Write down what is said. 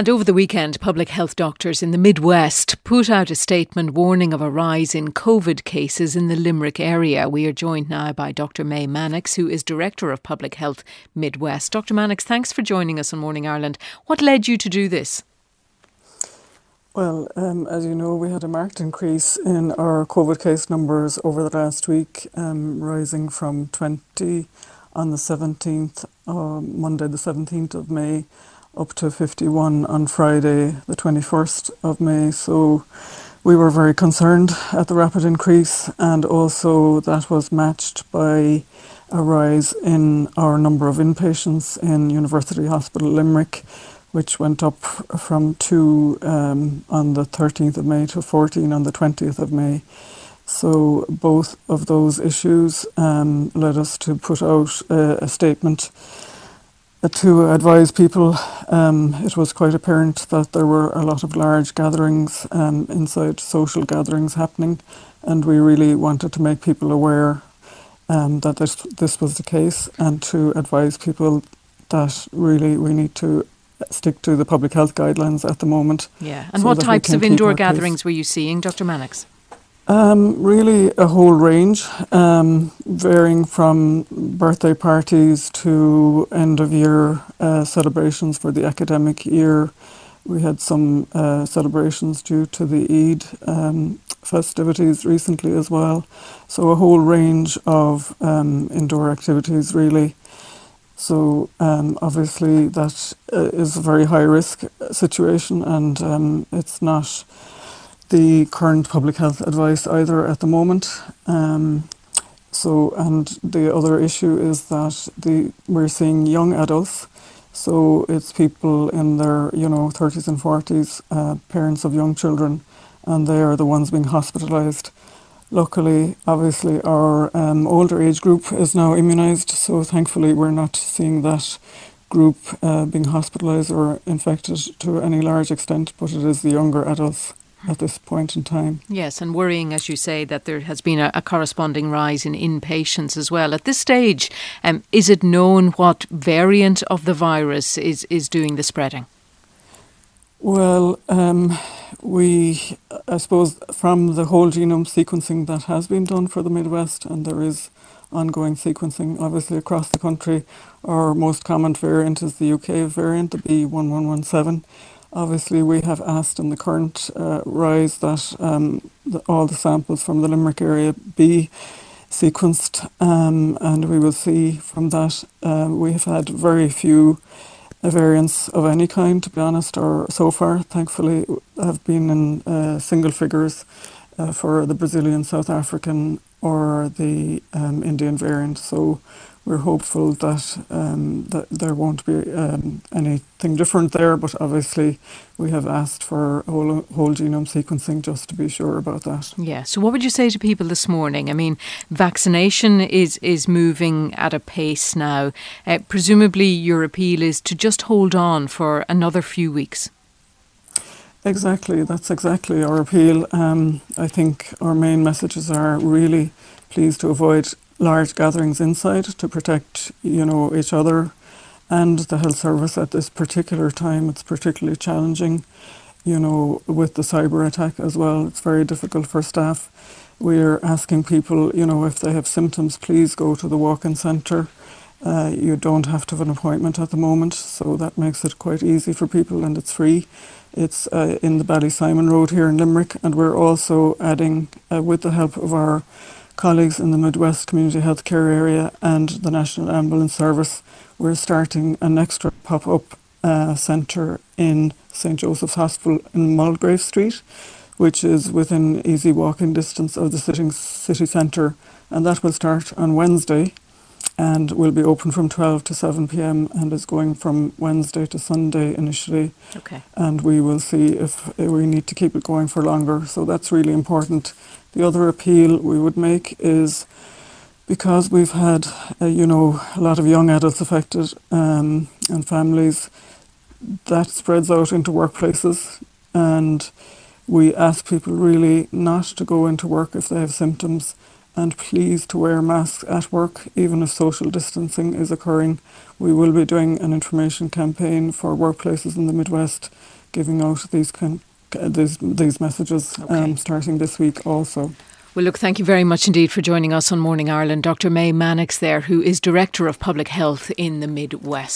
And over the weekend, public health doctors in the Midwest put out a statement warning of a rise in COVID cases in the Limerick area. We are joined now by Dr. May Mannix, who is Director of Public Health Midwest. Dr. Mannix, thanks for joining us on Morning Ireland. What led you to do this? Well, as you know, we had a marked increase in our COVID case numbers over the last week, rising from 20 on the 17th, Monday the 17th of May, up to 51 on Friday the 21st of May. So we were very concerned at the rapid increase, and also that was matched by a rise in our number of inpatients in University Hospital Limerick, which went up from 2 on the 13th of May to 14 on the 20th of May. So both of those issues led us to put out a statement to advise people. It was quite apparent that there were a lot of large gatherings, inside social gatherings happening, and we really wanted to make people aware that this was the case, and to advise people that really we need to stick to the public health guidelines at the moment. Yeah, and what types of indoor gatherings were you seeing, Dr. Mannix? Really a whole range, varying from birthday parties to end of year celebrations for the academic year. We had some celebrations due to the Eid festivities recently as well. So a whole range of indoor activities really. So obviously that is a very high risk situation, and it's not the current public health advice either at the moment. And the other issue is that we're seeing young adults, so it's people in their 30s and 40s, parents of young children, and they are the ones being hospitalised. Luckily, obviously, our older age group is now immunised, so thankfully we're not seeing that group being hospitalised or infected to any large extent, but it is the younger adults at this point in time. Yes, and worrying, as you say, that there has been a corresponding rise in inpatients as well. At this stage, is it known what variant of the virus is doing the spreading? Well, I suppose from the whole genome sequencing that has been done for the Midwest, and there is ongoing sequencing obviously across the country, our most common variant is the UK variant, the B1117. Obviously, we have asked in the current rise that all the samples from the Limerick area be sequenced, and we will see from that. We have had very few variants of any kind, to be honest, or so far, thankfully, have been in single figures for the Brazilian, South African, or the Indian variant. So we're hopeful that there won't be anything different there, but obviously we have asked for whole genome sequencing just to be sure about that. Yeah, so what would you say to people this morning? I mean, vaccination is moving at a pace now. Presumably your appeal is to just hold on for another few weeks. Exactly, that's exactly our appeal. I think our main messages are really please to avoid large gatherings inside to protect, each other and the health service at this particular time. It's particularly challenging, with the cyber attack as well. It's very difficult for staff. We're asking people, if they have symptoms, please go to the walk-in centre. You don't have to have an appointment at the moment, so that makes it quite easy for people, and it's free. It's in the Ballysimon Road here in Limerick, and we're also adding, with the help of our colleagues in the Midwest Community Healthcare area and the National Ambulance Service, we're starting an extra pop-up centre in St. Joseph's Hospital in Mulgrave Street, which is within easy walking distance of the city centre, and that will start on Wednesday and will be open from 12 to 7 p.m. and is going from Wednesday to Sunday initially. Okay. And we will see if we need to keep it going for longer. So that's really important. The other appeal we would make is, because we've had, a lot of young adults affected and families, that spreads out into workplaces, and we ask people really not to go into work if they have symptoms, and please to wear masks at work, even if social distancing is occurring. We will be doing an information campaign for workplaces in the Midwest, giving out these messages starting this week also. Well, look, thank you very much indeed for joining us on Morning Ireland. Dr. May Mannix there, who is Director of Public Health in the Midwest.